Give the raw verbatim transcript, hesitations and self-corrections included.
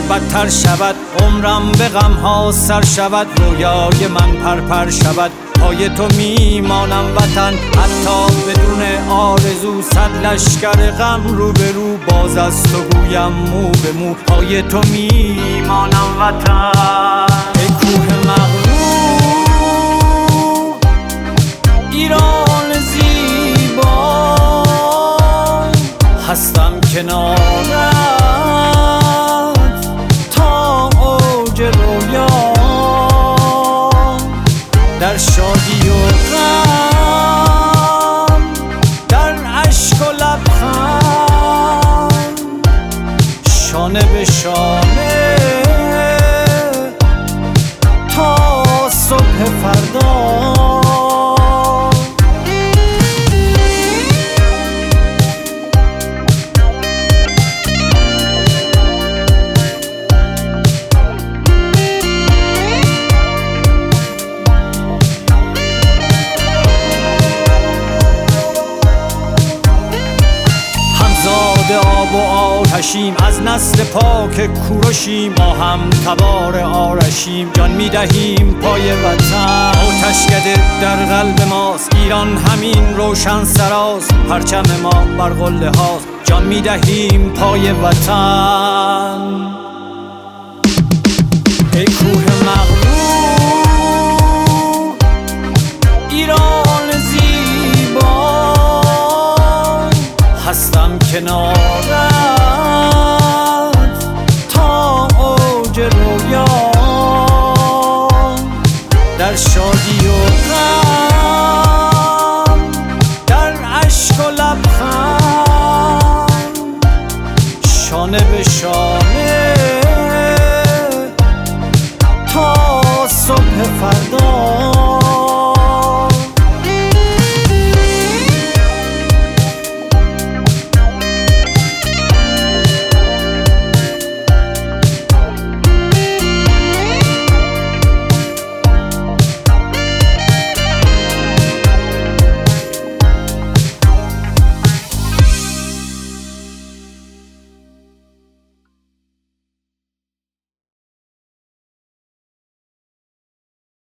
بدتر شود، عمرم به غم ها سر شود، رویای من پرپر شود. پای تو میمانم وطن، حتی بدون آرزو، صد لشکر غم رو به رو، باز از تو گویم مو به مو. پای تو میمانم وطن. ای کوه مغرور ایران زیبا، هستم کنارت تا اوج رویا، در شادی و غم، در اشک و لبخند، شانه به شانه تا صبح فردا. آب و آتشیم، از نسل پاک کوروشیم، ما هم تبار آرشیم، جان میدهیم پای وطن. آتشکده در قلب ماست، ایران همین روشن سراست، پرچم ما بر قله هاست، جان میدهیم پای وطن. ای کوه مغرور ایران زیبا، هستم کنارت تا اوج رویا، در شادی و غم، در اشک و لبخند، شانه به شانه